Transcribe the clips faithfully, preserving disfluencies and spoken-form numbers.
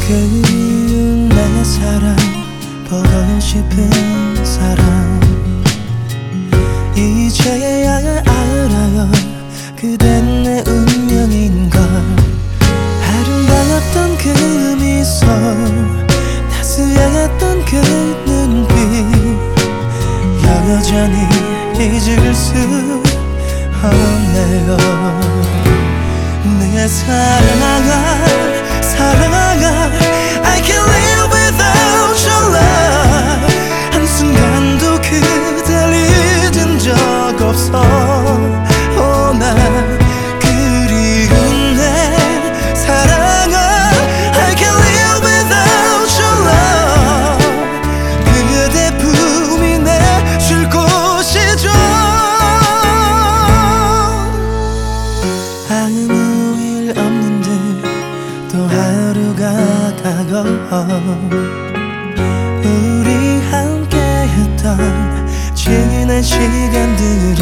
그리운 내 사랑, 보고 싶은 사람, 이제야 알아요. 그댄 내 운명인걸. 아름다웠던 그 미소, 따스했던 그 눈빛, 여전히 잊을 수 없네요. 내 사랑아, 사랑아, I can't live without your love. 한순간도 그댈 잊은 적 없어. 오, 난 그리운 내 사랑아, I can't live without your love. 그대 품이 내줄 곳이죠. 아무 일 없는 듯 또 하루가 가고, 우리 함께했던 지난 시간들이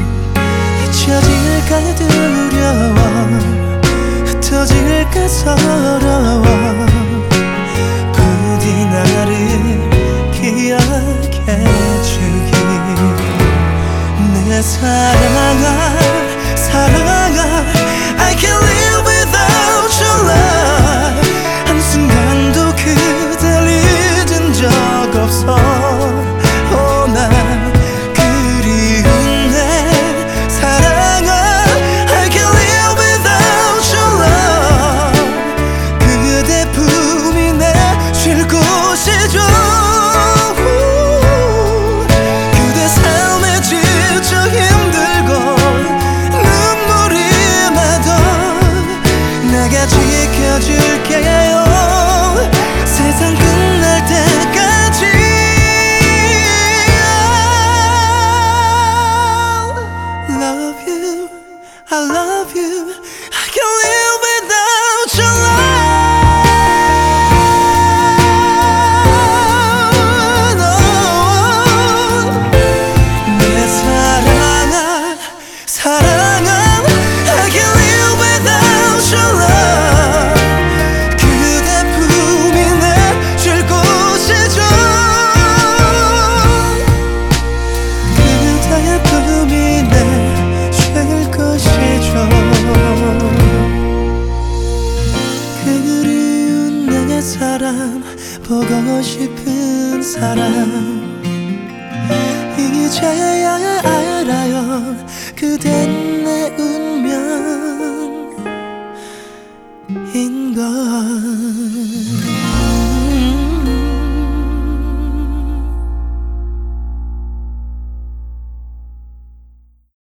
잊혀질까 두려워, 흩어질까 서러워. 부디 나를 기억해주길. 내 사랑아, 사랑아, I can't live without your love. 한순간도 그댈 잊은 적 없어. 오, 난 그리운 내 사랑아, I can't live without your love. 그대 품이 내줄 곳이죠. 그대 삶에 지쳐 힘들고 눈물이 나도 내가 지켜줄게요. 세상 끝날 때까지. I love you, I love you, I can't live without your love. No. 내 사랑아, 사랑아, I can't live without your love. 그대 품이 내줄 곳이죠. 그대의 품이 내줄 곳이죠. 그리운 내 사람, 보고 싶은 사람, 이제야 알아요. 그댄 내 운명인걸.